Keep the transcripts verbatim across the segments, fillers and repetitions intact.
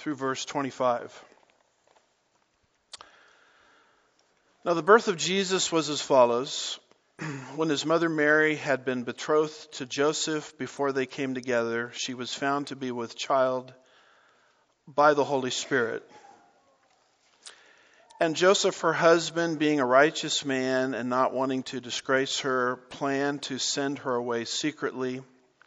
through verse twenty-five. Now the birth of Jesus was as follows. When his mother Mary had been betrothed to Joseph before they came together, she was found to be with child by the Holy Spirit. And Joseph, her husband, being a righteous man and not wanting to disgrace her, planned to send her away secretly.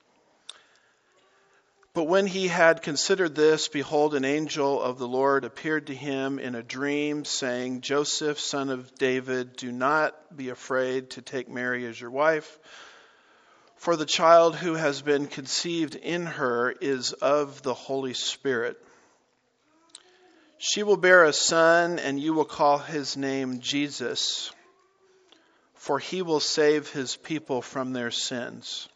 But when he had considered this, behold, an angel of the Lord appeared to him in a dream, saying, Joseph, son of David, do not be afraid to take Mary as your wife, for the child who has been conceived in her is of the Holy Spirit. She will bear a son, and you will call his name Jesus, for he will save his people from their sins.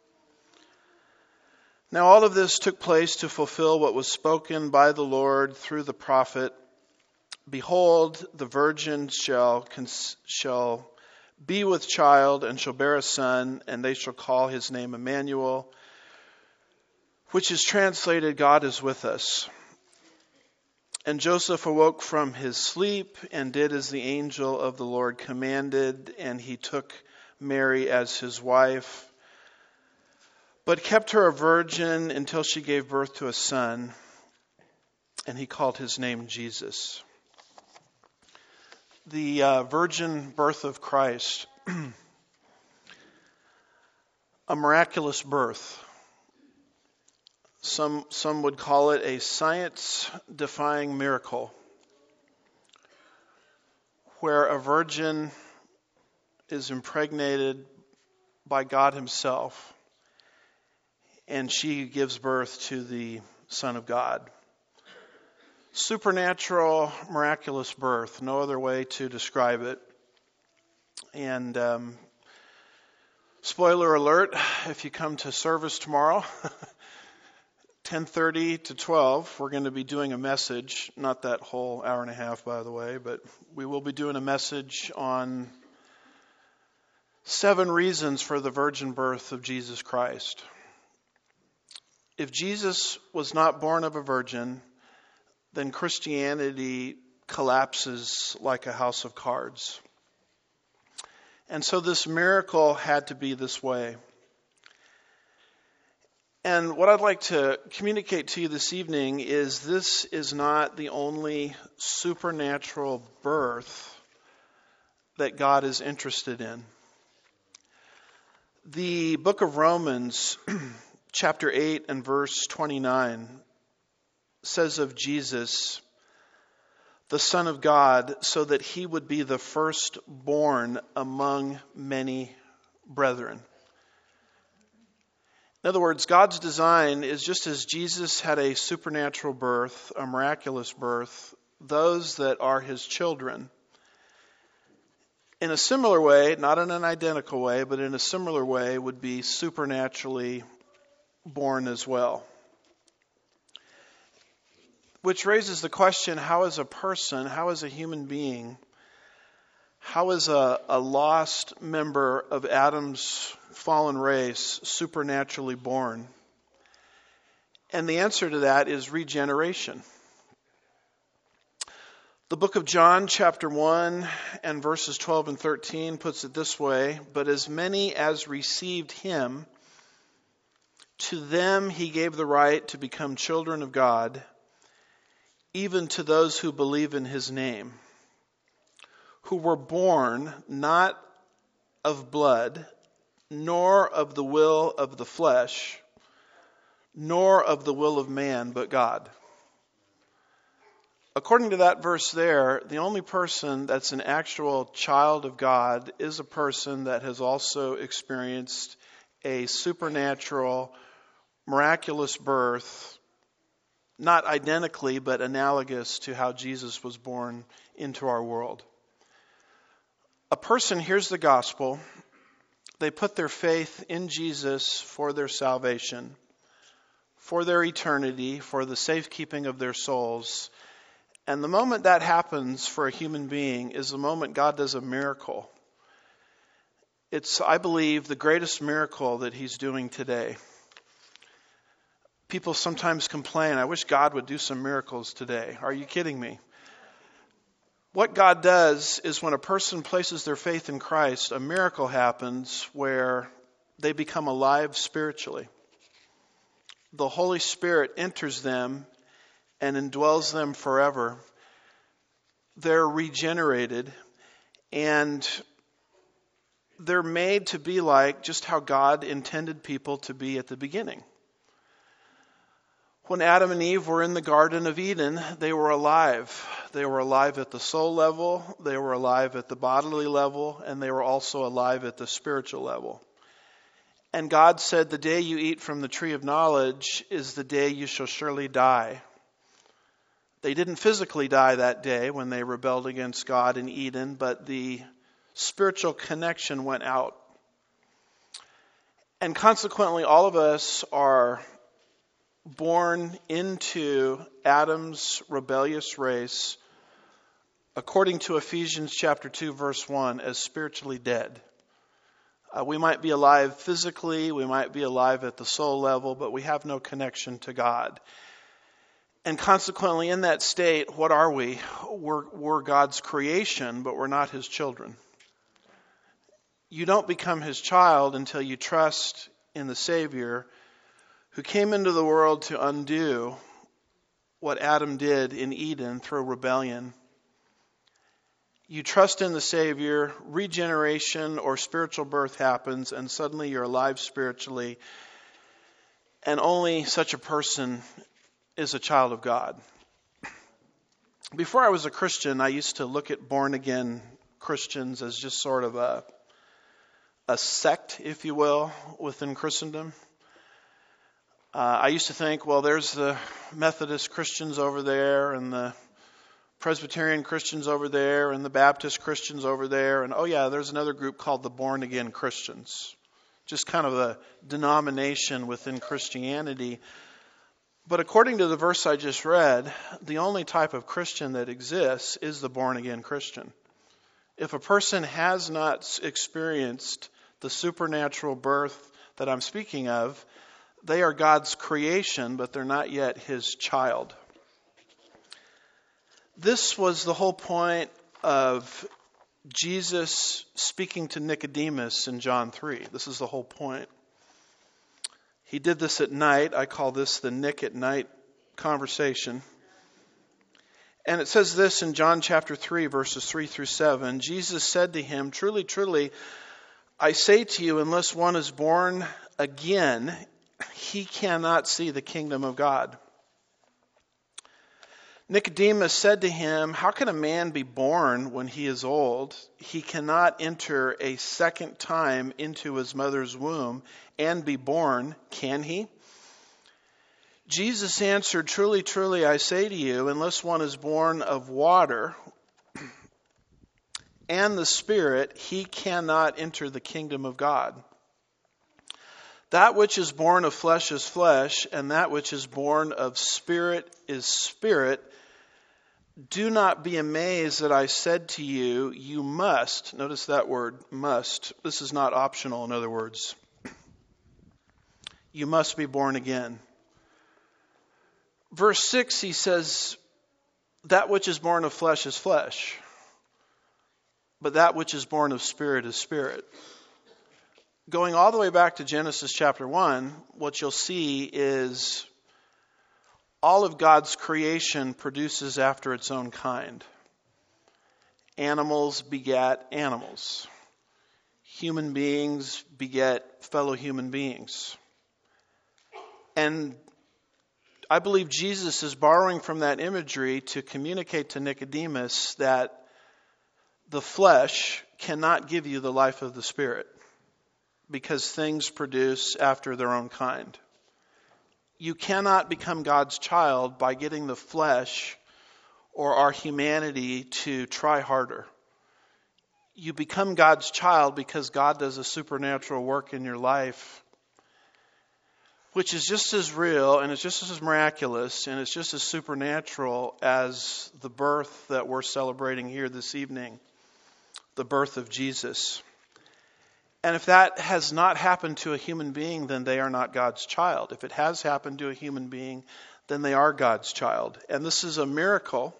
Now all of this took place to fulfill what was spoken by the Lord through the prophet. Behold, the virgin shall shall be with child and shall bear a son, and they shall call his name Emmanuel, which is translated, God is with us. And Joseph awoke from his sleep and did as the angel of the Lord commanded, and he took Mary as his wife, but kept her a virgin until she gave birth to a son, and he called his name Jesus. The uh, virgin birth of Christ, a miraculous birth. Some some would call it a science-defying miracle, where a virgin is impregnated by God himself, and she gives birth to the Son of God. Supernatural, miraculous birth, no other way to describe it. And um, spoiler alert, if you come to service tomorrow, ten thirty to twelve, we're going to be doing a message, not that whole hour and a half, by the way, but we will be doing a message on seven reasons for the virgin birth of Jesus Christ. If Jesus was not born of a virgin, then Christianity collapses like a house of cards. And so this miracle had to be this way. And what I'd like to communicate to you this evening is this is not the only supernatural birth that God is interested in. The book of Romans, chapter eight and verse twenty-nine, says of Jesus, the Son of God, so that he would be the firstborn among many brethren. In other words, God's design is just as Jesus had a supernatural birth, a miraculous birth, those that are his children, in a similar way, not in an identical way, but in a similar way, would be supernaturally born as well. Which raises the question, how is a person, how is a human being, how is a, a lost member of Adam's fallen race supernaturally born? And the answer to that is regeneration. The book of John, chapter one, and verses twelve and thirteen puts it this way, but as many as received him, to them he gave the right to become children of God, even to those who believe in his name, who were born not of blood, nor of the will of the flesh, nor of the will of man, but God. According to that verse there, the only person that's an actual child of God is a person that has also experienced a supernatural, miraculous birth, not identically, but analogous to how Jesus was born into our world. A person hears the gospel, they put their faith in Jesus for their salvation, for their eternity, for the safekeeping of their souls. And the moment that happens for a human being is the moment God does a miracle. It's, I believe, the greatest miracle that he's doing today. People sometimes complain, I wish God would do some miracles today. Are you kidding me? What God does is when a person places their faith in Christ, a miracle happens where they become alive spiritually. The Holy Spirit enters them and indwells them forever. They're regenerated and they're made to be like just how God intended people to be at the beginning. When Adam and Eve were in the Garden of Eden, they were alive. They were alive at the soul level, they were alive at the bodily level, and they were also alive at the spiritual level. And God said, the day you eat from the tree of knowledge is the day you shall surely die. They didn't physically die that day when they rebelled against God in Eden, but the spiritual connection went out. And consequently, all of us are born into Adam's rebellious race, according to Ephesians chapter two, verse one, as spiritually dead. Uh, we might be alive physically, we might be alive at the soul level, but we have no connection to God. And consequently, in that state, what are we? We're, we're God's creation, but we're not His children. You don't become His child until you trust in the Savior who came into the world to undo what Adam did in Eden through rebellion. You trust in the Savior, regeneration or spiritual birth happens, and suddenly you're alive spiritually. And only such a person is a child of God. Before I was a Christian, I used to look at born-again Christians as just sort of a, a sect, if you will, within Christendom. Uh, I used to think, well, there's the Methodist Christians over there, and the Presbyterian Christians over there, and the Baptist Christians over there, and oh yeah, there's another group called the born-again Christians. Just kind of a denomination within Christianity. But according to the verse I just read, the only type of Christian that exists is the born-again Christian. If a person has not experienced the supernatural birth that I'm speaking of, they are God's creation, but they're not yet His child. This was the whole point of Jesus speaking to Nicodemus in John three. This is the whole point. He did this at night. I call this the Nick at night conversation. And it says this in John chapter three, verses three through seven. Jesus said to him, "Truly, truly, I say to you, unless one is born again, he cannot see the kingdom of God." Nicodemus said to him, "How can a man be born when he is old? He cannot enter a second time into his mother's womb and be born, can he?" Jesus answered, "Truly, truly, I say to you, unless one is born of water and the Spirit, he cannot enter the kingdom of God. That which is born of flesh is flesh, and that which is born of spirit is spirit. Do not be amazed that I said to you, you must," notice that word, must. This is not optional, in other words. You must be born again. Verse six, he says, that which is born of flesh is flesh, but that which is born of spirit is spirit. Going all the way back to Genesis chapter one, what you'll see is all of God's creation produces after its own kind. Animals begat animals. Human beings beget fellow human beings. And I believe Jesus is borrowing from that imagery to communicate to Nicodemus that the flesh cannot give you the life of the Spirit, because things produce after their own kind. You cannot become God's child by getting the flesh or our humanity to try harder. You become God's child because God does a supernatural work in your life, which is just as real and it's just as miraculous and it's just as supernatural as the birth that we're celebrating here this evening, the birth of Jesus. And if that has not happened to a human being, then they are not God's child. If it has happened to a human being, then they are God's child. And this is a miracle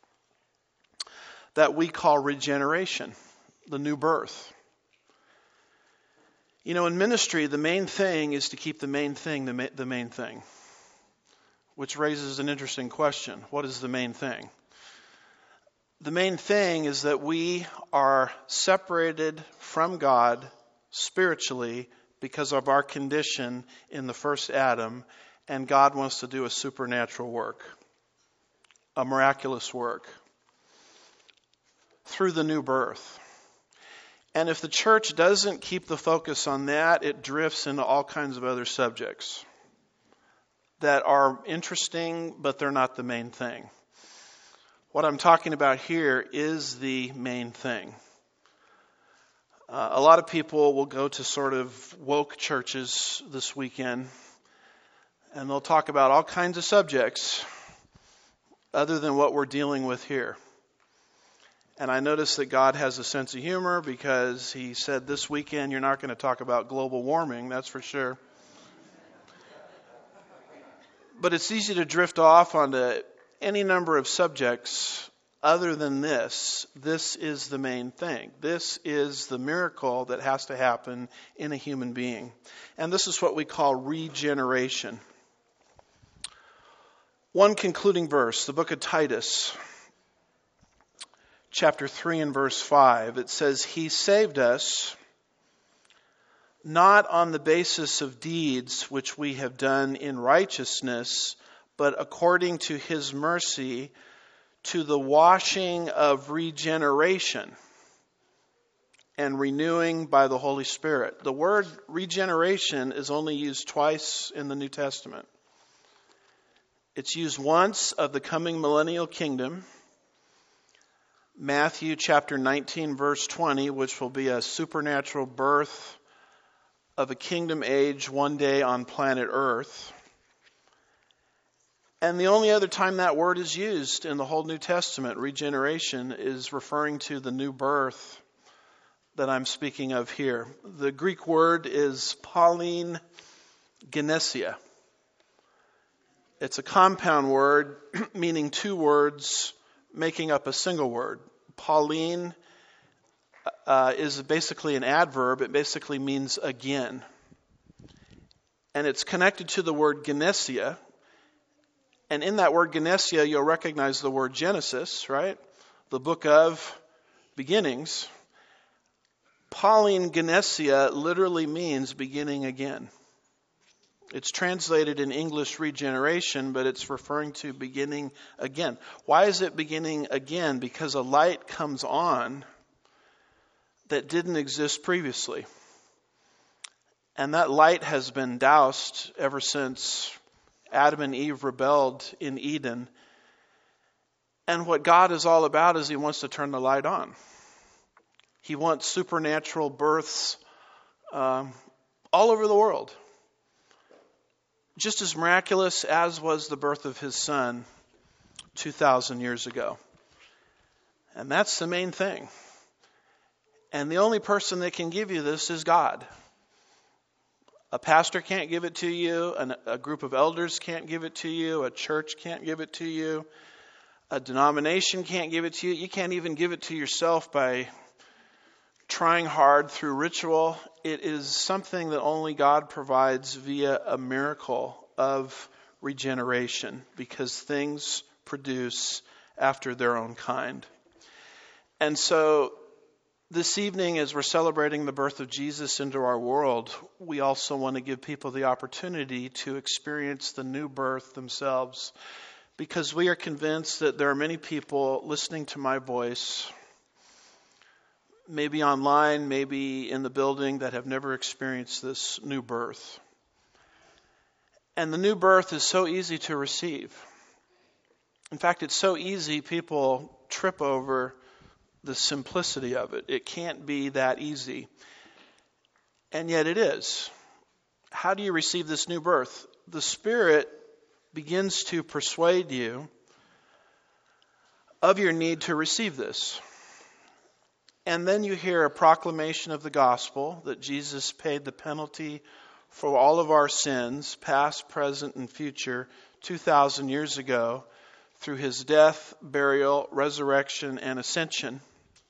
that we call regeneration, the new birth. You know, in ministry, the main thing is to keep the main thing the, ma- the main thing. Which raises an interesting question. What is the main thing? The main thing is that we are separated from God spiritually because of our condition in the first Adam, and God wants to do a supernatural work, a miraculous work through the new birth. And if the church doesn't keep the focus on that, it drifts into all kinds of other subjects that are interesting, but they're not the main thing. What I'm talking about here is the main thing. Uh, a lot of people will go to sort of woke churches this weekend, and they'll talk about all kinds of subjects other than what we're dealing with here. And I notice that God has a sense of humor, because he said this weekend you're not going to talk about global warming, that's for sure. But it's easy to drift off onto any number of subjects other than this. This is the main thing. This is the miracle that has to happen in a human being. And this is what we call regeneration. One concluding verse, the book of Titus, chapter three and verse five. It says, "He saved us not on the basis of deeds which we have done in righteousness, but according to his mercy, to the washing of regeneration and renewing by the Holy Spirit." The word regeneration is only used twice in the New Testament. It's used once of the coming millennial kingdom, Matthew chapter nineteen, verse twenty, which will be a supernatural birth of a kingdom age one day on planet Earth. And the only other time that word is used in the whole New Testament, regeneration, is referring to the new birth that I'm speaking of here. The Greek word is Pauline genesia. It's a compound word meaning two words making up a single word. Pauline uh, is basically an adverb. It basically means again. And it's connected to the word genesia. And in that word genesia, you'll recognize the word Genesis, right? The book of beginnings. Pauline genesia literally means beginning again. It's translated in English regeneration, but it's referring to beginning again. Why is it beginning again? Because a light comes on that didn't exist previously. And that light has been doused ever since Adam and Eve rebelled in Eden. And what God is all about is he wants to turn the light on. He wants supernatural births um, all over the world. Just as miraculous as was the birth of his son two thousand years ago. And that's the main thing. And the only person that can give you this is God. A pastor can't give it to you. An, a group of elders can't give it to you. A church can't give it to you. A denomination can't give it to you. You can't even give it to yourself by trying hard through ritual. It is something that only God provides via a miracle of regeneration, because things produce after their own kind. And so this evening, as we're celebrating the birth of Jesus into our world, we also want to give people the opportunity to experience the new birth themselves, because we are convinced that there are many people listening to my voice, maybe online, maybe in the building, that have never experienced this new birth. And the new birth is so easy to receive. In fact, it's so easy, people trip over the simplicity of it. It can't be that easy. And yet it is. How do you receive this new birth? The Spirit begins to persuade you of your need to receive this. And then you hear a proclamation of the gospel that Jesus paid the penalty for all of our sins, past, present, and future, two thousand years ago, through his death, burial, resurrection, and ascension.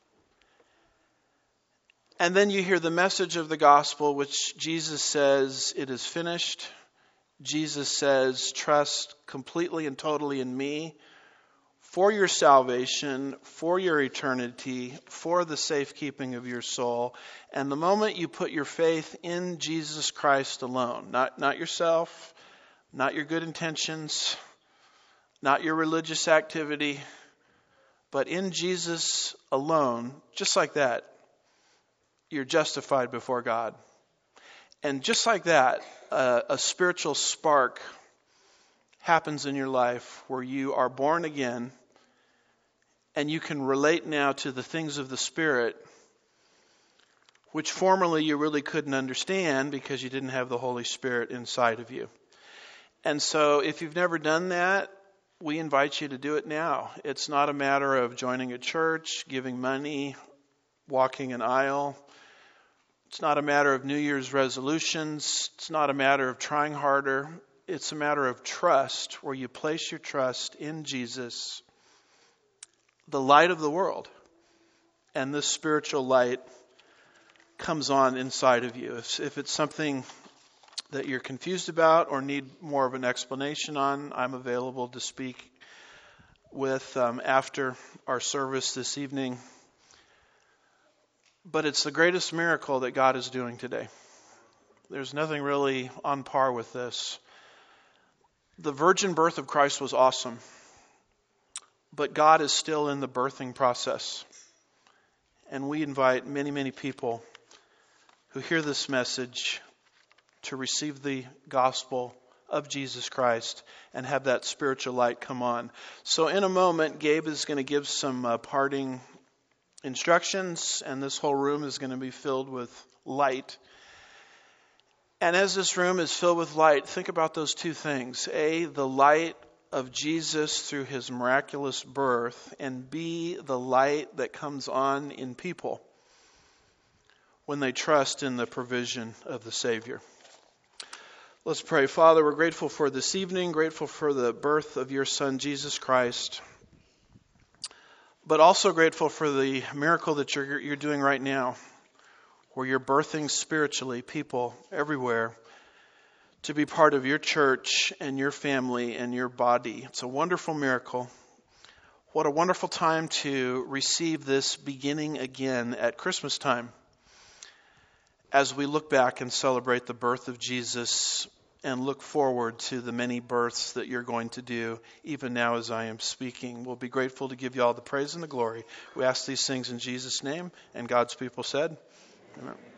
And then you hear the message of the gospel, which Jesus says, it is finished. Jesus says, trust completely and totally in me for your salvation, for your eternity, for the safekeeping of your soul. And the moment you put your faith in Jesus Christ alone, not, not yourself, not your good intentions, not your religious activity, but in Jesus alone, just like that, you're justified before God. And just like that, uh, a spiritual spark happens in your life where you are born again and you can relate now to the things of the Spirit, which formerly you really couldn't understand because you didn't have the Holy Spirit inside of you. And so if you've never done that, we invite you to do it now. It's not a matter of joining a church, giving money, walking an aisle. It's not a matter of New Year's resolutions. It's not a matter of trying harder. It's a matter of trust, where you place your trust in Jesus, the light of the world. And this spiritual light comes on inside of you. If, if it's something that you're confused about or need more of an explanation on, I'm available to speak with um, after our service this evening. But it's the greatest miracle that God is doing today. There's nothing really on par with this. The virgin birth of Christ was awesome, but God is still in the birthing process. And we invite many, many people who hear this message to receive the gospel of Jesus Christ and have that spiritual light come on. So in a moment, Gabe is going to give some uh, parting instructions, and this whole room is going to be filled with light. And as this room is filled with light, think about those two things. A, the light of Jesus through his miraculous birth, and B, the light that comes on in people when they trust in the provision of the Savior. Let's pray. Father, we're grateful for this evening, grateful for the birth of your Son, Jesus Christ, but also grateful for the miracle that you're, you're doing right now, where you're birthing spiritually people everywhere to be part of your church and your family and your body. It's a wonderful miracle. What a wonderful time to receive this beginning again at Christmas time, as we look back and celebrate the birth of Jesus and look forward to the many births that you're going to do even now as I am speaking. We'll be grateful to give you all the praise and the glory. We ask these things in Jesus' name, and God's people said, Amen.